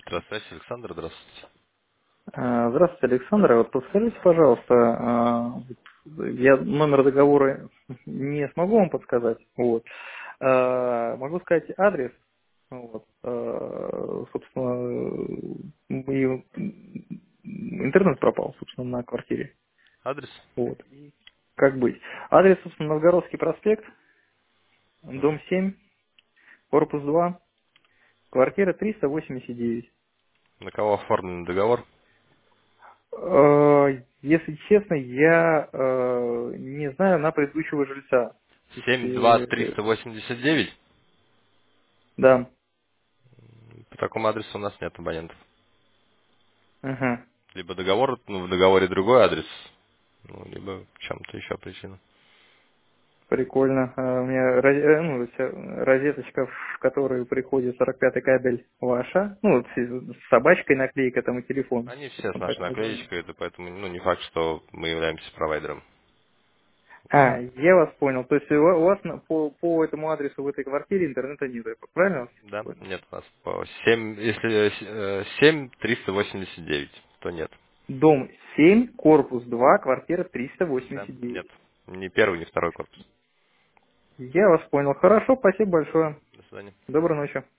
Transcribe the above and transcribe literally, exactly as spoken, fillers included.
Здравствуйте, Александр, здравствуйте. А, Здравствуйте, Александр. А Вот подскажите, пожалуйста, а, вот я номер договора не смогу вам подсказать. Вот. А, Могу сказать адрес. Вот. А, Собственно, и интернет пропал, собственно, на квартире. Адрес? Вот. И как быть? Адрес, собственно, Новгородский проспект, Мгм. дом семь, корпус два, квартира триста восемьдесят девять. На кого оформлен договор? Э, Если честно, я э, не знаю на предыдущего жильца. То есть, семь два э, триста восемьдесят девять. да. По такому адресу у нас нет абонентов. Ага. Либо договор, ну, в договоре другой адрес, ну, либо в чем-то еще причина. Прикольно. А, У меня роз- э, ну, вся розеточка, в которую приходит сорок пятый кабель ваша. Ну, вот с с собачкой наклейка там и телефон. Они все с Собственно, нашей так называемый. наклеечкой, это поэтому ну, не факт, что мы являемся провайдером. А, я вас понял. То есть у ва- у вас на- по, по этому адресу в этой квартире интернета нет, я правильно вас Да, понял? нет у нас по семь, если э, семь триста восемьдесят девять, то нет. Дом семь, корпус два, квартира триста Да, восемьдесят девять. нет. Ни первый, ни второй корпус. Я вас понял. Хорошо, спасибо большое. До свидания. Доброй ночи.